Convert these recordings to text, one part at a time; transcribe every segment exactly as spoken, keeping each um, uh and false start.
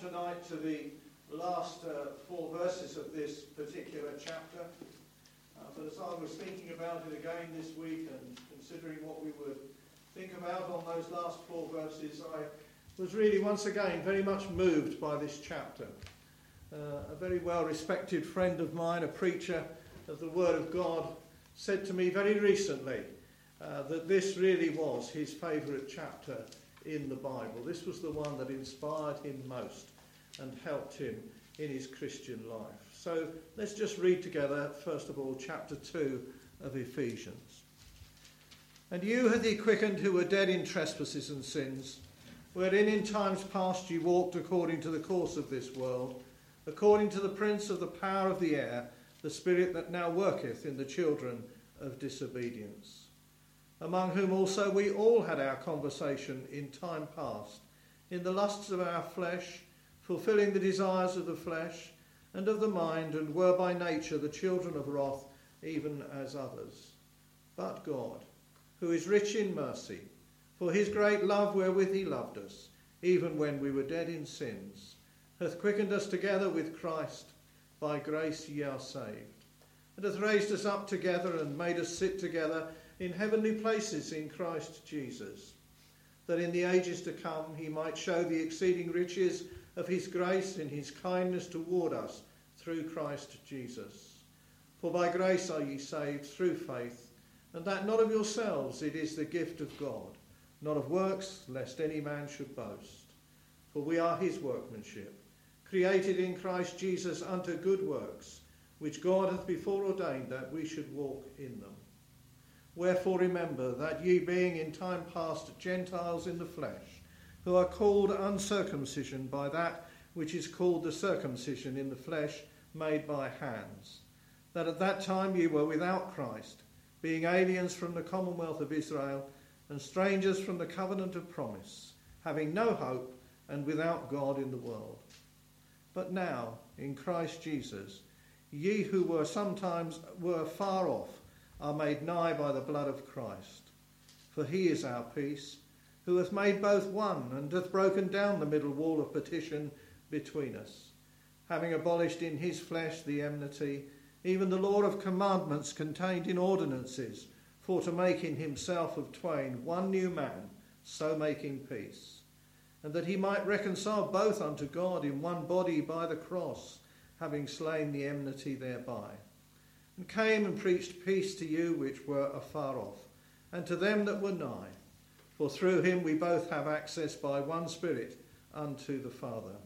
tonight to the last uh, four verses of this particular chapter. Uh, but as I was thinking about it again this week and considering what we would think about on those last four verses, I was really once again very much moved by this chapter. Uh, a very well-respected friend of mine, a preacher of the Word of God, said to me very recently uh, that this really was his favourite chapter in the Bible. This was the one that inspired him most and helped him in his Christian life. So let's just read together, first of all, chapter two of Ephesians. And you hath he quickened who were dead in trespasses and sins, wherein in times past ye walked according to the course of this world, according to the prince of the power of the air, the spirit that now worketh in the children of disobedience, among whom also we all had our conversation in time past, in the lusts of our flesh, fulfilling the desires of the flesh and of the mind, and were by nature the children of wrath, even as others. But God, who is rich in mercy, for his great love wherewith he loved us, even when we were dead in sins, hath quickened us together with Christ. By grace ye are saved, and hath raised us up together and made us sit together in heavenly places in Christ Jesus, that in the ages to come he might show the exceeding riches of his grace in his kindness toward us through Christ Jesus. For by grace are ye saved through faith, and that not of yourselves, it is the gift of God, not of works, lest any man should boast. For we are his workmanship, created in Christ Jesus unto good works, which God hath before ordained that we should walk in them. Wherefore remember that ye being in time past Gentiles in the flesh, who are called uncircumcision by that which is called the circumcision in the flesh made by hands, that at that time ye were without Christ, being aliens from the commonwealth of Israel, and strangers from the covenant of promise, having no hope and without God in the world. But now, in Christ Jesus, ye who were sometimes were far off, are made nigh by the blood of Christ. For he is our peace, who hath made both one, and hath broken down the middle wall of partition between us, having abolished in his flesh the enmity, even the law of commandments contained in ordinances, for to make in himself of twain one new man, so making peace, and that he might reconcile both unto God in one body by the cross, having slain the enmity thereby, and came and preached peace to you which were afar off, and to them that were nigh. For through him we both have access by one Spirit unto the Father.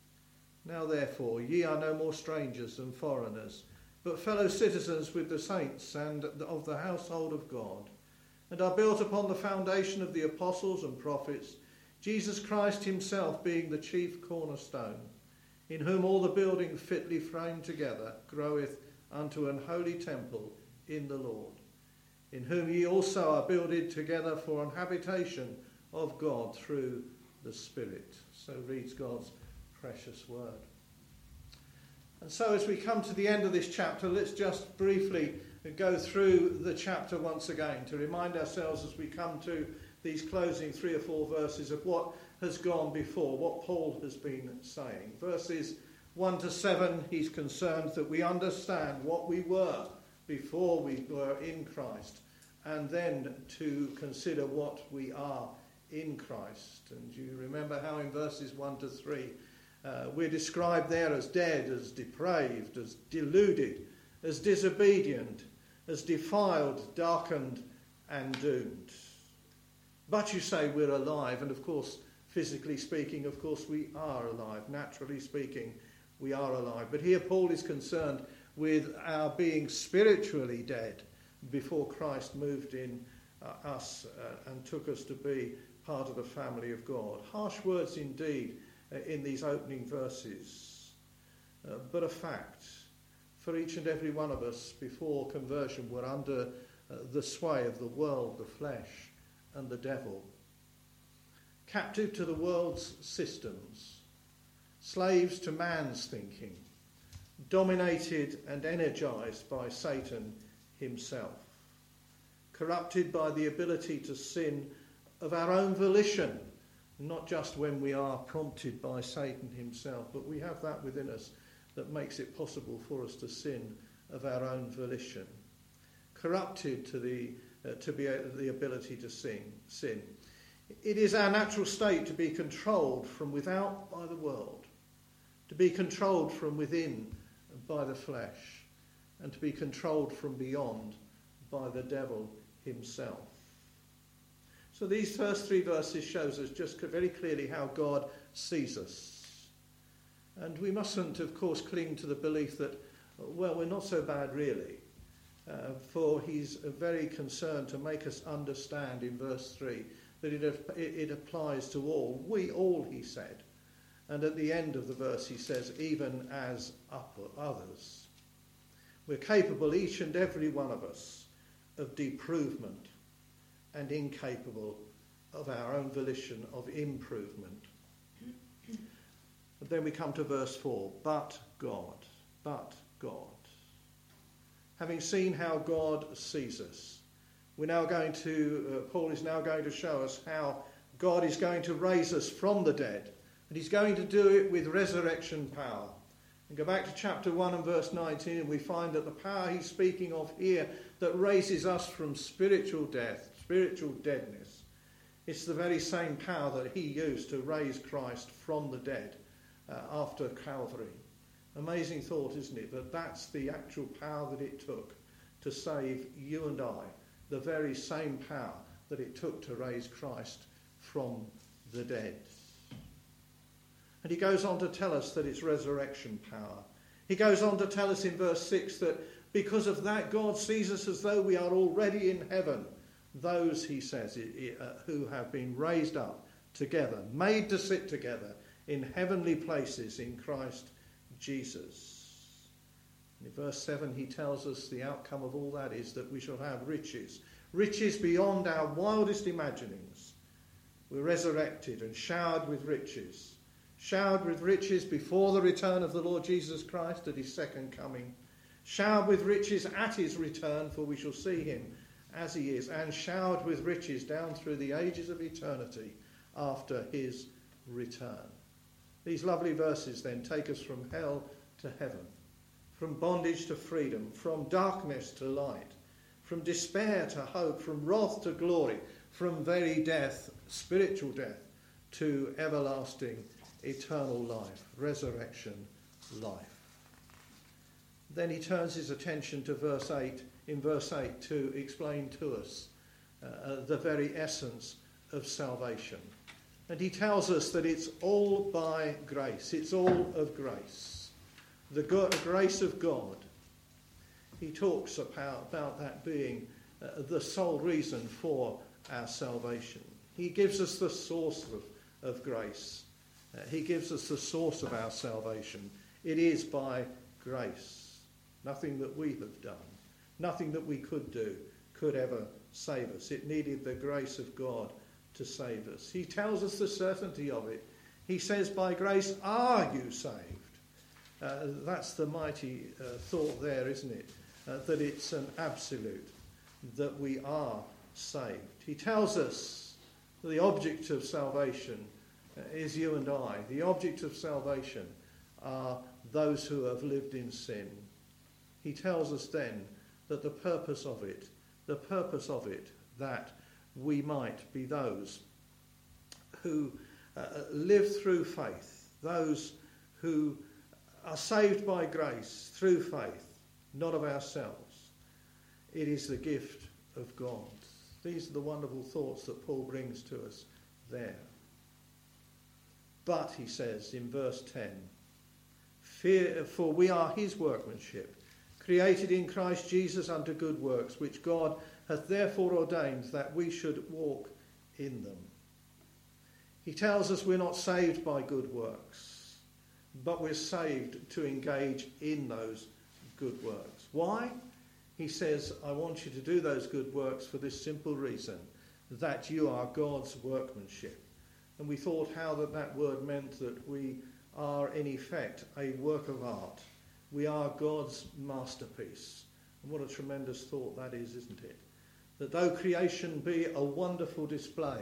Now therefore ye are no more strangers and foreigners, but fellow citizens with the saints and of the household of God, and are built upon the foundation of the apostles and prophets, Jesus Christ himself being the chief cornerstone, in whom all the building fitly framed together groweth unto an holy temple in the Lord, in whom ye also are builded together for an habitation of God through the Spirit. So reads God's precious word. And so as we come to the end of this chapter, let's just briefly go through the chapter once again to remind ourselves as we come to these closing three or four verses of what has gone before, what Paul has been saying. Verses one to seven, he's concerned that we understand what we were before we were in Christ, and then to consider what we are in Christ. And you remember how in verses one to three, uh, we're described there as dead, as depraved, as deluded, as disobedient, as defiled, darkened, and doomed. But you say we're alive, and of course, physically speaking, of course we are alive. Naturally speaking, we are alive. But here Paul is concerned with our being spiritually dead before Christ moved in uh, us uh, and took us to be part of the family of God. Harsh words indeed uh, in these opening verses, uh, but a fact. For each and every one of us before conversion were under uh, the sway of the world, the flesh, and the devil. Captive to the world's systems, slaves to man's thinking, dominated and energized by Satan himself, corrupted by the ability to sin of our own volition, not just when we are prompted by Satan himself, but we have that within us that makes it possible for us to sin of our own volition, corrupted to the uh, to be uh, the ability to sin. Sin. It is our natural state to be controlled from without by the world, to be controlled from within by the flesh, and to be controlled from beyond by the devil himself. So these first three verses shows us just very clearly how God sees us. And we mustn't, of course, cling to the belief that, well, we're not so bad really. Uh, for he's very concerned to make us understand in verse three that it, it, it applies to all. We all, he said. And at the end of the verse he says, even as others. We're capable, each and every one of us, of deprovement, and incapable of our own volition of improvement. But then we come to verse four. But God, but God. Having seen how God sees us, we're now going to, uh, Paul is now going to show us how God is going to raise us from the dead. And he's going to do it with resurrection power. And go back to chapter one and verse nineteen, and we find that the power he's speaking of here that raises us from spiritual death, spiritual deadness, it's the very same power that he used to raise Christ from the dead uh, after Calvary. Amazing thought, isn't it? That that's the actual power that it took to save you and I, the very same power that it took to raise Christ from the dead. And he goes on to tell us that it's resurrection power. He goes on to tell us in verse six that because of that, God sees us as though we are already in heaven. Those, he says, uh, who have been raised up together, made to sit together in heavenly places in Christ Jesus. And in verse seven, he tells us the outcome of all that is that we shall have riches, riches beyond our wildest imaginings. We're resurrected and showered with riches. Showered with riches before the return of the Lord Jesus Christ at his second coming. Showered with riches at his return, for we shall see him as he is. And showered with riches down through the ages of eternity after his return. These lovely verses then take us from hell to heaven, from bondage to freedom, from darkness to light, from despair to hope, from wrath to glory, from very death, spiritual death, to everlasting eternal life, resurrection life. Then he turns his attention to verse eight, in verse eight, to explain to us uh, the very essence of salvation. And he tells us that it's all by grace. It's all of grace. The go- grace of God. He talks about, about that being uh, the sole reason for our salvation. He gives us the source of, of grace. Uh, he gives us the source of our salvation. It is by grace. Nothing that we have done, nothing that we could do could ever save us. It needed the grace of God to save us. He tells us the certainty of it. He says, by grace are you saved. Uh, that's the mighty uh, thought there, isn't it? Uh, that it's an absolute, that we are saved. He tells us the object of salvation is you and I. The object of salvation are those who have lived in sin. He tells us then that the purpose of it, the purpose of it, that we might be those who uh, live through faith, those who are saved by grace through faith, not of ourselves. It is the gift of God. These are the wonderful thoughts that Paul brings to us there. But, he says in verse ten, Fear, for we are his workmanship, created in Christ Jesus unto good works, which God hath therefore ordained that we should walk in them. He tells us we're not saved by good works, but we're saved to engage in those good works. Why? He says, I want you to do those good works for this simple reason, that you are God's workmanship. And we thought how that that word meant that we are in effect a work of art. We are God's masterpiece. And what a tremendous thought that is, isn't it? That though creation be a wonderful display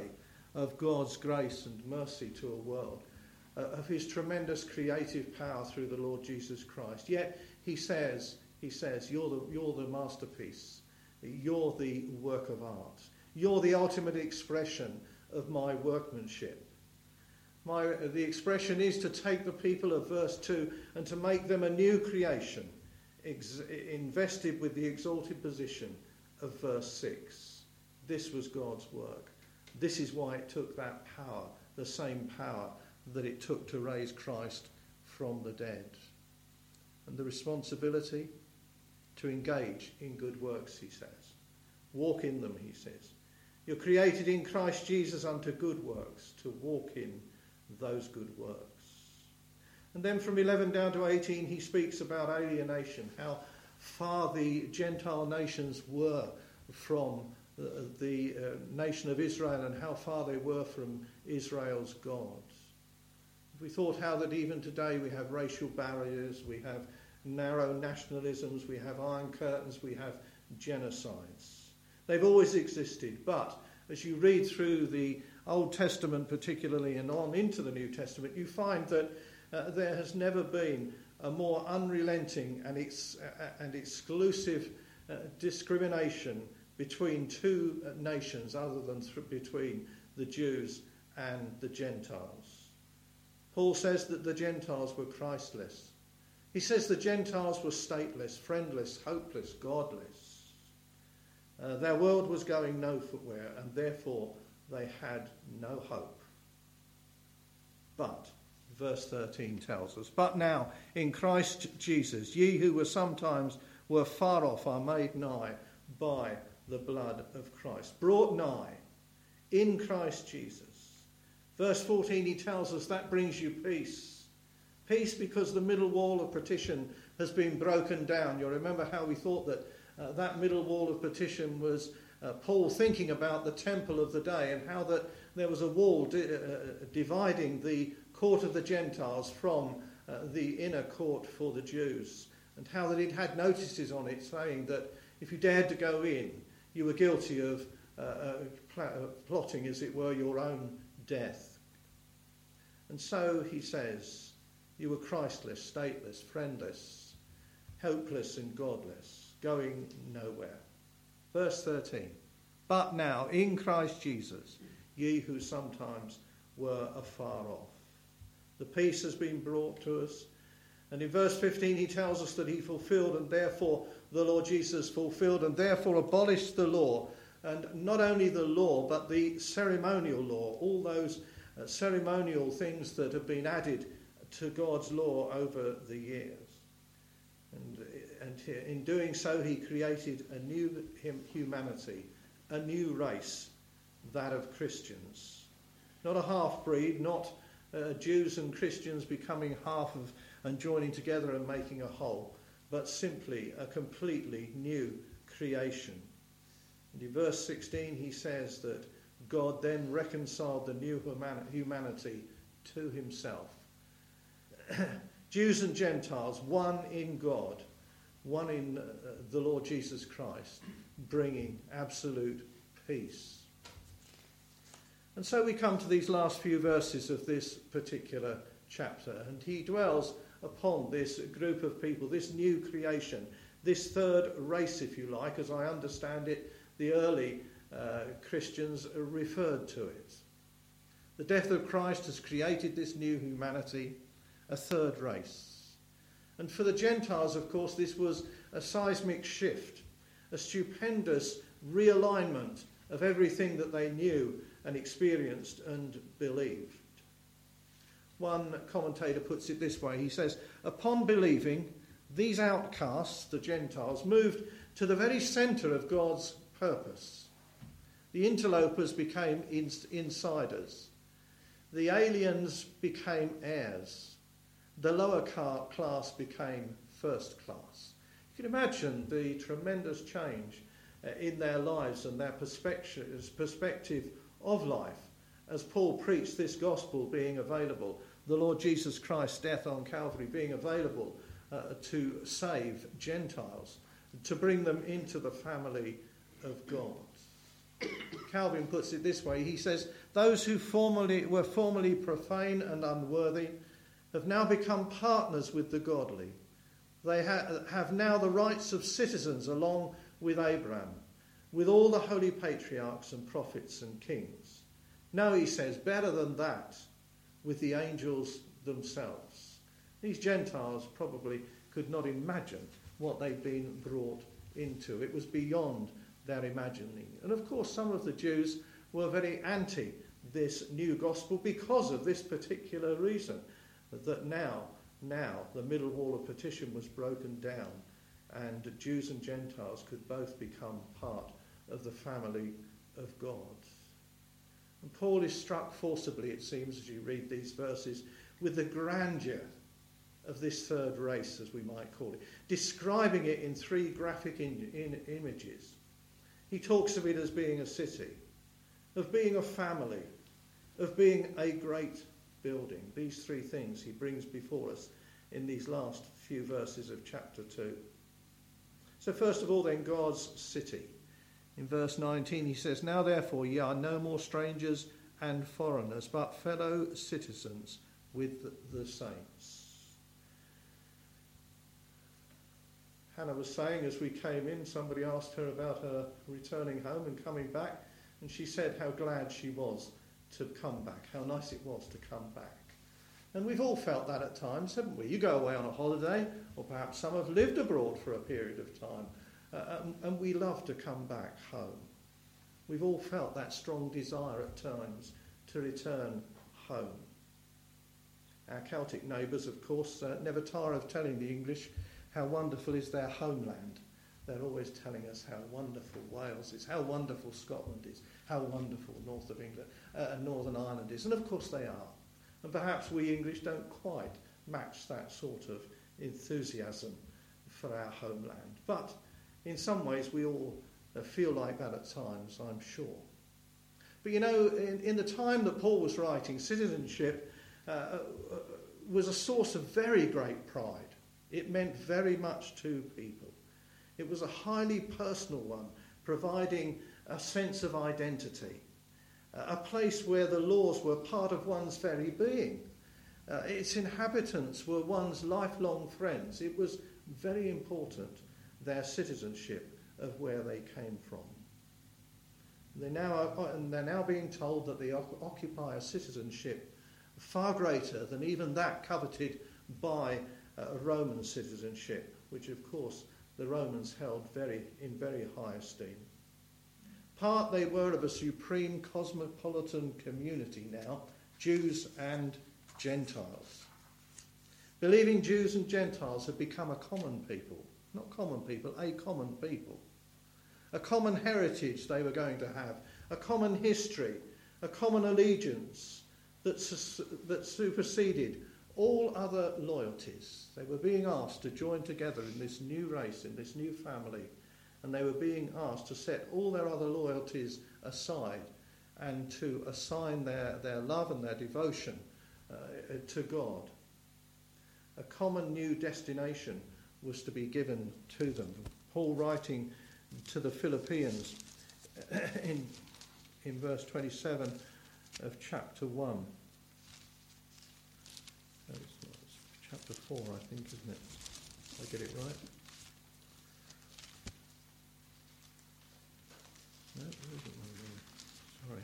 of God's grace and mercy to a world, uh, of his tremendous creative power through the Lord Jesus Christ. Yet he says, he says, you're the, you're the masterpiece. You're the work of art. You're the ultimate expression of my workmanship. My, the expression is to take the people of verse two and to make them a new creation, ex- invested with the exalted position of verse six. This was God's work. This is why it took that power, the same power that it took to raise Christ from the dead. And the responsibility to engage in good works, he says. Walk in them, he says. You're created in Christ Jesus unto good works, to walk in those good works. And then from eleven down to eighteen, he speaks about alienation, how far the Gentile nations were from the, the uh, nation of Israel and how far they were from Israel's God. We thought how that even today we have racial barriers, we have narrow nationalisms, we have iron curtains, we have genocides. They've always existed, but as you read through the Old Testament particularly and on into the New Testament, you find that uh, there has never been a more unrelenting and, ex- uh, and exclusive uh, discrimination between two uh, nations other than th- between the Jews and the Gentiles. Paul says that the Gentiles were Christless. He says the Gentiles were stateless, friendless, hopeless, godless. Uh, their world was going nowhere, and therefore they had no hope. But, verse thirteen tells us, but now in Christ Jesus, ye who were sometimes were far off are made nigh by the blood of Christ. Brought nigh in Christ Jesus. Verse fourteen, he tells us that brings you peace. Peace because the middle wall of partition has been broken down. You'll remember how we thought that uh, that middle wall of partition was uh, Paul thinking about the temple of the day and how that there was a wall di- uh, dividing the court of the Gentiles from uh, the inner court for the Jews, and how that it had notices on it saying that if you dared to go in, you were guilty of uh, uh, pl- plotting, as it were, your own death. And so he says, you were Christless, stateless, friendless, hopeless and godless, going nowhere. Verse thirteen, but now in Christ Jesus, ye who sometimes were afar off. The peace has been brought to us. And in verse fifteen he tells us that he fulfilled and therefore the Lord Jesus fulfilled and therefore abolished the law. And not only the law but the ceremonial law, all those uh, ceremonial things that have been added to God's law over the years. And, and in doing so he created a new humanity, a new race, that of Christians. Not a half-breed, not uh, Jews and Christians becoming half of and joining together and making a whole, but simply a completely new creation. And in verse sixteen he says that God then reconciled the new humanity to himself. Jews and Gentiles, one in God, one in uh, the Lord Jesus Christ, bringing absolute peace. And so we come to these last few verses of this particular chapter, and he dwells upon this group of people, this new creation, this third race, if you like, as I understand it, the early uh, Christians referred to it. The death of Christ has created this new humanity, a third race. And for the Gentiles, of course, this was a seismic shift, a stupendous realignment of everything that they knew and experienced and believed. One commentator puts it this way. He says, upon believing, these outcasts, the Gentiles, moved to the very centre of God's purpose. The interlopers became ins- insiders. The aliens became heirs. The lower car- class became first class. You can imagine the tremendous change uh, in their lives and their perspective, perspective of life as Paul preached this gospel being available, the Lord Jesus Christ's death on Calvary being available uh, to save Gentiles, to bring them into the family of God. Calvin puts it this way. He says, those who formerly were formerly profane and unworthy have now become partners with the godly. They ha- have now the rights of citizens along with Abraham, with all the holy patriarchs and prophets and kings. No, he says, better than that, with the angels themselves. These Gentiles probably could not imagine what they'd been brought into. It was beyond their imagining. And of course, some of the Jews were very anti this new gospel because of this particular reason, that now, now the middle wall of partition was broken down and Jews and Gentiles could both become part of the family of God. And Paul is struck forcibly, it seems, as you read these verses, with the grandeur of this third race, as we might call it, describing it in three graphic in, in images. He talks of it as being a city, of being a family, of being a great building. These three things he brings before us in these last few verses of chapter two. So first of all then, God's city. In verse nineteen he says, now therefore ye are no more strangers and foreigners, but fellow citizens with the saints. Hannah was saying as we came in, somebody asked her about her returning home and coming back, and she said how glad she was to come back, how nice it was to come back. And we've all felt that at times, haven't we? You go away on a holiday, or perhaps some have lived abroad for a period of time, uh, and, and we love to come back home. We've all felt that strong desire at times to return home. Our Celtic neighbours, of course, uh, never tire of telling the English how wonderful is their homeland. They're always telling us how wonderful Wales is, how wonderful Scotland is, how wonderful north of England uh, and Northern Ireland is. And of course they are. And perhaps we English don't quite match that sort of enthusiasm for our homeland. But in some ways we all uh, feel like that at times, I'm sure. But you know, in, in the time that Paul was writing, citizenship uh, uh, was a source of very great pride. It meant very much to people. It was a highly personal one, providing a sense of identity, a place where the laws were part of one's very being. Uh, its inhabitants were one's lifelong friends. It was very important, their citizenship of where they came from. They now are, and they're now being told that they occupy a citizenship far greater than even that coveted by a Roman citizenship, which of course the Romans held very in very high esteem. Part they were of a supreme cosmopolitan community now, Jews and Gentiles. Believing Jews and Gentiles had become a common people, not common people, a common people. A common heritage they were going to have, a common history, a common allegiance that, su- that superseded all other loyalties. They were being asked to join together in this new race, in this new family, and they were being asked to set all their other loyalties aside and to assign their, their love and their devotion uh, to God. A common new destination was to be given to them. Paul, writing to the Philippians in, in verse twenty-seven of chapter one, chapter four, I think, isn't it? Did I get it right? No, there isn't one there. Sorry.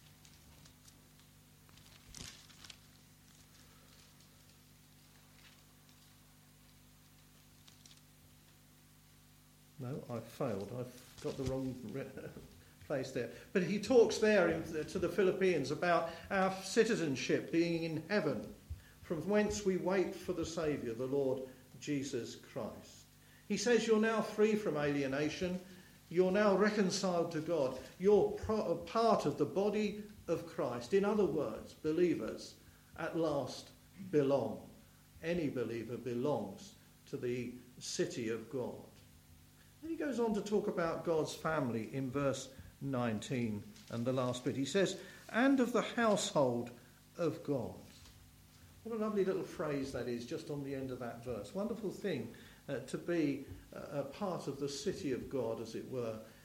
No, I've failed. I've got the wrong re- place there. But he talks there in, to the Philippians about our citizenship being in heaven, from whence we wait for the Saviour, the Lord Jesus Christ. He says you're now free from alienation. You're now reconciled to God. You're pro- part of the body of Christ. In other words, believers at last belong. Any believer belongs to the city of God. Then he goes on to talk about God's family in verse nineteen and the last bit. He says, and of the household of God. What a lovely little phrase that is, just on the end of that verse. Wonderful thing uh, to be uh, a part of the city of God, as it were,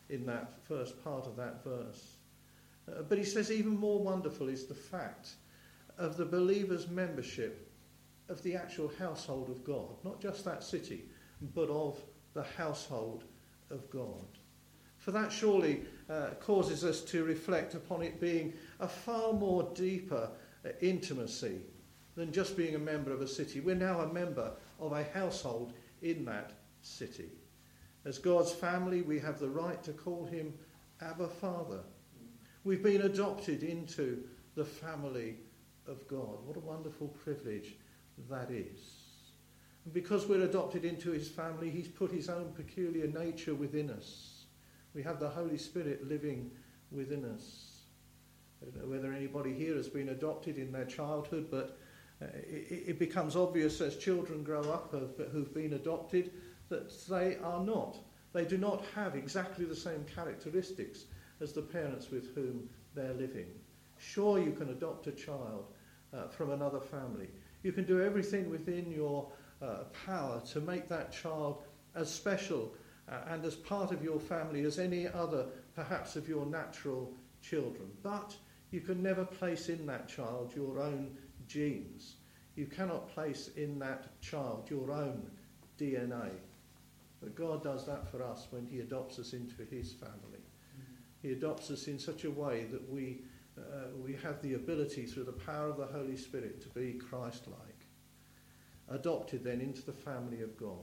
in that first part of that verse. Uh, but he says even more wonderful is the fact of the believer's membership of the actual household of God, not just that city, but of the household of God. For that surely uh, causes us to reflect upon it being a far more deeper uh, intimacy than just being a member of a city. We're now a member of a household in that city. As God's family, we have the right to call him Abba Father. We've been adopted into the family of God. What a wonderful privilege that is. And because we're adopted into his family, he's put his own peculiar nature within us. We have the Holy Spirit living within us. I don't know whether anybody here has been adopted in their childhood, but uh, it, it becomes obvious as children grow up of, who've been adopted that they are not. They do not have exactly the same characteristics as the parents with whom they're living. Sure, you can adopt a child uh, from another family. You can do everything within your uh, power to make that child as special uh, and as part of your family as any other, perhaps, of your natural children. But you can never place in that child your own genes. You cannot place in that child your own D N A. But God does that for us when he adopts us into his family. He adopts us in such a way that we uh, we have the ability through the power of the Holy Spirit to be Christ-like. Adopted then into the family of God.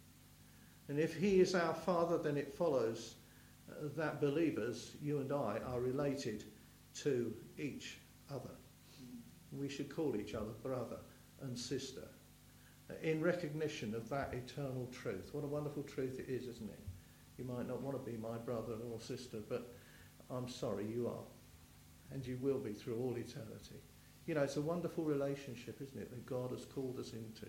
And if he is our Father, then it follows uh, that believers, you and I, are related to each other. We should call each other brother and sister uh, in recognition of that eternal truth. What a wonderful truth it is, isn't it? You might not want to be my brother or sister, but I'm sorry, you are. And you will be through all eternity. You know, it's a wonderful relationship, isn't it, that God has called us into.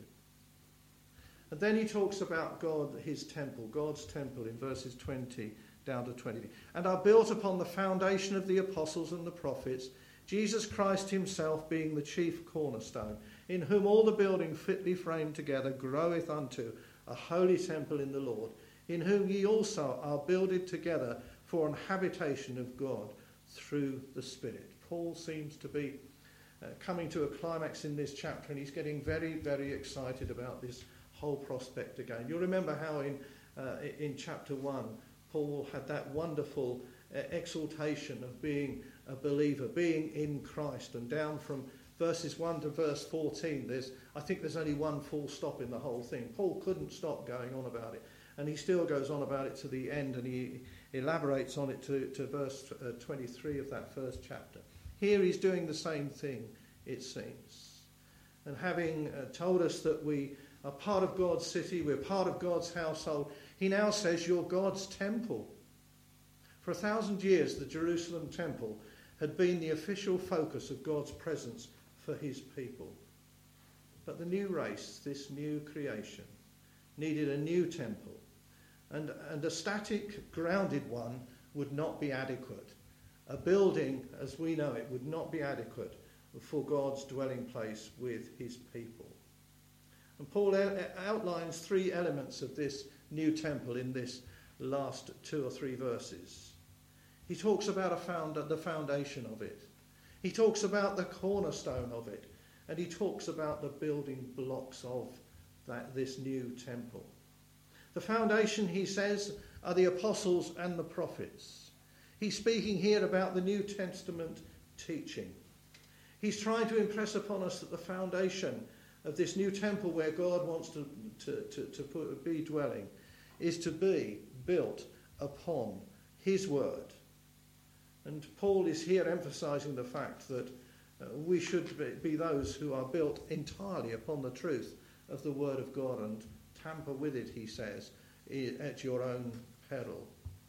And then he talks about God, his temple, God's temple in verses twenty down to twenty. And are built upon the foundation of the apostles and the prophets, Jesus Christ himself being the chief cornerstone, in whom all the building fitly framed together groweth unto a holy temple in the Lord, in whom ye also are builded together for an habitation of God through the Spirit. Paul seems to be uh, coming to a climax in this chapter, and he's getting very, very excited about this whole prospect again. You'll remember how in uh, in chapter one, Paul had that wonderful uh, exaltation of being a believer, being in Christ, and down from verses one to verse fourteen, there's I think there's only one full stop in the whole thing. Paul couldn't stop going on about it. And he still goes on about it to the end, and he elaborates on it to, to verse uh, twenty-three of that first chapter. Here he's doing the same thing, it seems. And having uh, told us that we are part of God's city, we're part of God's household, he now says you're God's temple. For a thousand years, the Jerusalem temple had been the official focus of God's presence for his people. But the new race, this new creation, needed a new temple. And, and a static, grounded one would not be adequate. A building, as we know it, would not be adequate for God's dwelling place with his people. And Paul outlines three elements of this new temple in this last two or three verses. He talks about a found, the foundation of it. He talks about the cornerstone of it. And he talks about the building blocks of that, this new temple. The foundation, he says, are the apostles and the prophets. He's speaking here about the New Testament teaching. He's trying to impress upon us that the foundation of this new temple where God wants to, to, to, to put, be dwelling is to be built upon his word. And Paul is here emphasizing the fact that uh, we should be, be those who are built entirely upon the truth of the word of God, and tamper with it, he says, at your own peril.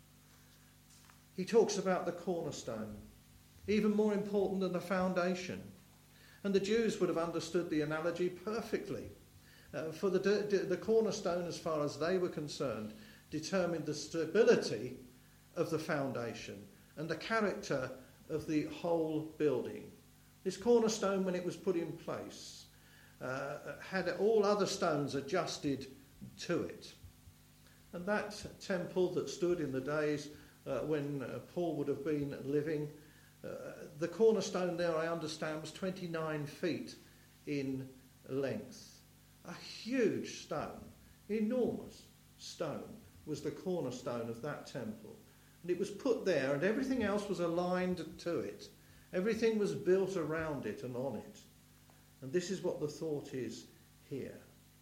He talks about the cornerstone, even more important than the foundation. And the Jews would have understood the analogy perfectly. Uh, for the, the cornerstone, as far as they were concerned, determined the stability of the foundation and the character of the whole building. This cornerstone, when it was put in place, uh, had all other stones adjusted to it. And that temple that stood in the days uh, when uh, Paul would have been living. Uh, the cornerstone there, I understand, was twenty-nine feet in length. A huge stone, enormous stone, was the cornerstone of that temple. And it was put there, and everything else was aligned to it. Everything was built around it and on it. And this is what the thought is here.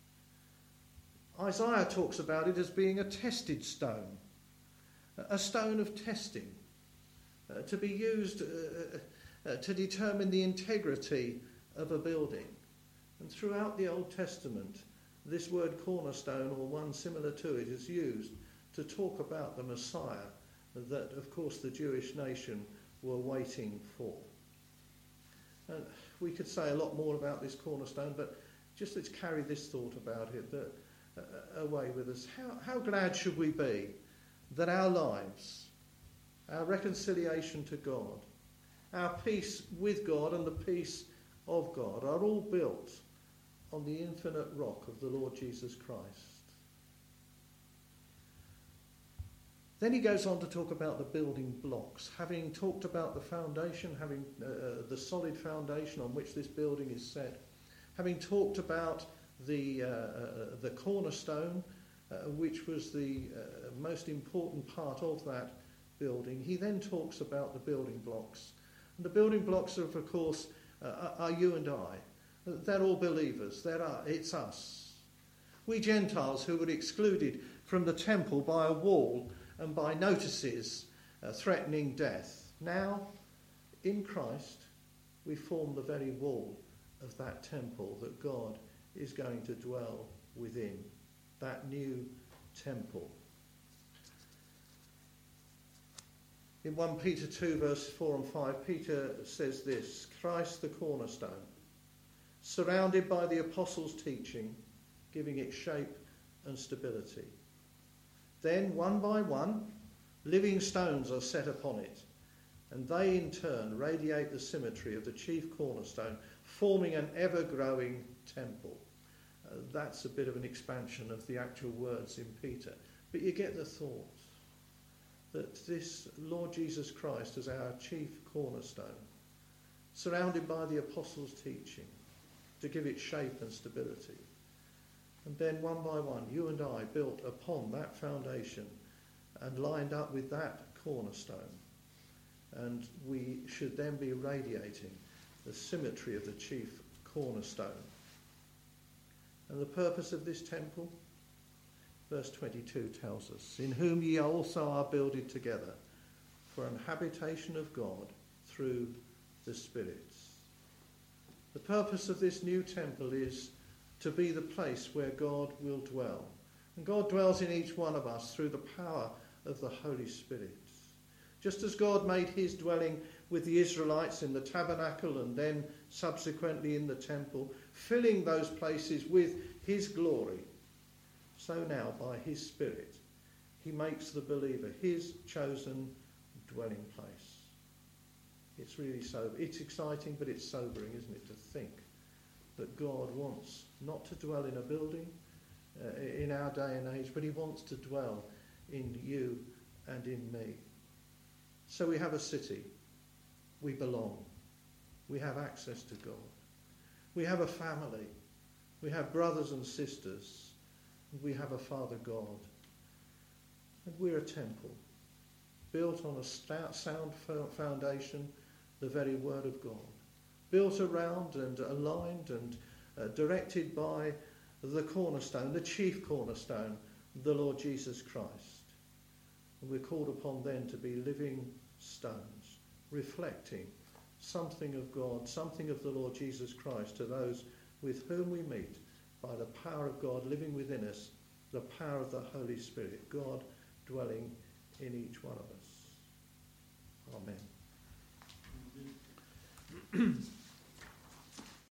Isaiah talks about it as being a tested stone, a stone of testing, uh, to be used uh, uh, to determine the integrity of a building. And throughout the Old Testament, this word cornerstone, or one similar to it, is used to talk about the Messiah that, of course, the Jewish nation were waiting for. And we could say a lot more about this cornerstone, but just let's carry this thought about it that, uh, away with us. How, how glad should we be that our lives, our reconciliation to God, our peace with God and the peace of God are all built on the infinite rock of the Lord Jesus Christ. Then he goes on to talk about the building blocks. Having talked about the foundation, having uh, the solid foundation on which this building is set, having talked about the, uh, uh, the cornerstone, uh, which was the uh, most important part of that building, he then talks about the building blocks. And the building blocks of, of course, uh, are you and I. They're all believers. They're, uh, it's us. We Gentiles who were excluded from the temple by a wall and by notices uh, threatening death. Now, in Christ, we form the very wall of that temple that God is going to dwell within, that new temple. In First Peter two, verse four and five, Peter says this: Christ the cornerstone, surrounded by the apostles' teaching, giving it shape and stability. Then, one by one, living stones are set upon it, and they in turn radiate the symmetry of the chief cornerstone, forming an ever-growing temple. Uh, that's a bit of an expansion of the actual words in Peter. But you get the thought that this Lord Jesus Christ is our chief cornerstone, surrounded by the apostles' teaching, to give it shape and stability. And then one by one, you and I built upon that foundation and lined up with that cornerstone. And we should then be radiating the symmetry of the chief cornerstone. And the purpose of this temple? Verse twenty-two tells us, in whom ye also are builded together for an habitation of God through the Spirit. The purpose of this new temple is to be the place where God will dwell. And God dwells in each one of us through the power of the Holy Spirit. Just as God made his dwelling with the Israelites in the tabernacle and then subsequently in the temple, filling those places with his glory, so now by his Spirit he makes the believer his chosen dwelling place. It's really sober. It's exciting, but it's sobering, isn't it, to think that God wants not to dwell in a building uh, in our day and age, but he wants to dwell in you and in me. So we have a city. We belong. We have access to God. We have a family. We have brothers and sisters. And we have a Father God. And we're a temple built on a sound foundation, the very Word of God, built around and aligned and uh, directed by the cornerstone, the chief cornerstone, the Lord Jesus Christ. And we're called upon then to be living stones, reflecting something of God, something of the Lord Jesus Christ to those with whom we meet by the power of God living within us, the power of the Holy Spirit, God dwelling in each one of us. Amen.